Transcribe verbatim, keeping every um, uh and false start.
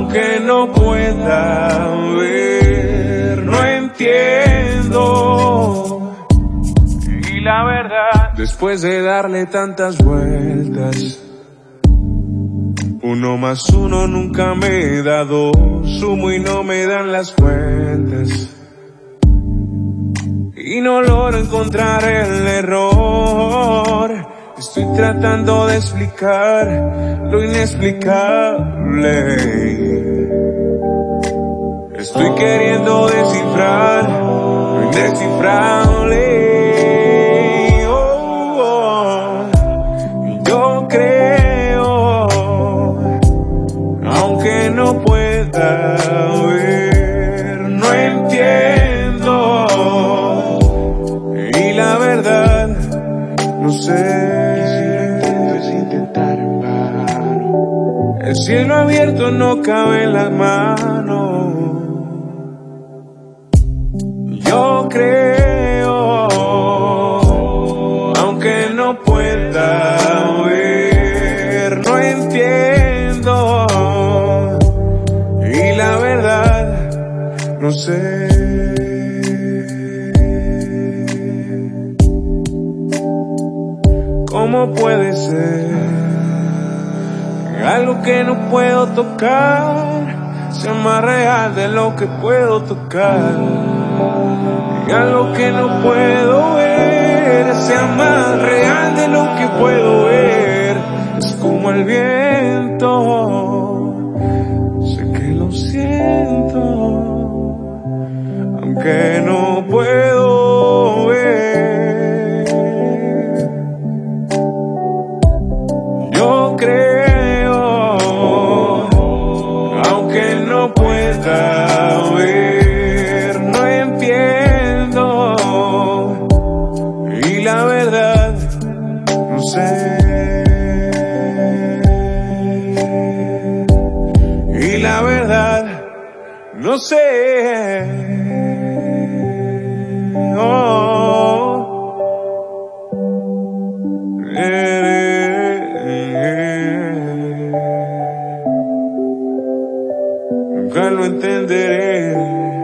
aunque no pueda ver, no entiendo. Y la verdad, después de darle tantas vueltas, uno más uno nunca me da dos, sumo y no me dan las cuentas. Y no logro encontrar el error. Estoy tratando de explicar lo inexplicable. Estoy queriendo descifrar lo indescifrable. Oh, oh. Yo creo, aunque no pueda ver, no entiendo. Y la verdad, no sé. El cielo abierto no cabe en las manos. Yo creo, aunque no pueda ver, no entiendo. Y la verdad, no sé. ¿Cómo puede ser? Algo que no puedo tocar sea más real de lo que puedo tocar. Y algo que no puedo ver sea más real de lo que puedo ver. Es como el viento, sé que lo siento, aunque no puedo ver. Yo creo, aunque no pueda ver, no entiendo. Y la verdad, no sé. Y la verdad, no sé. Oh. Nunca lo entenderé.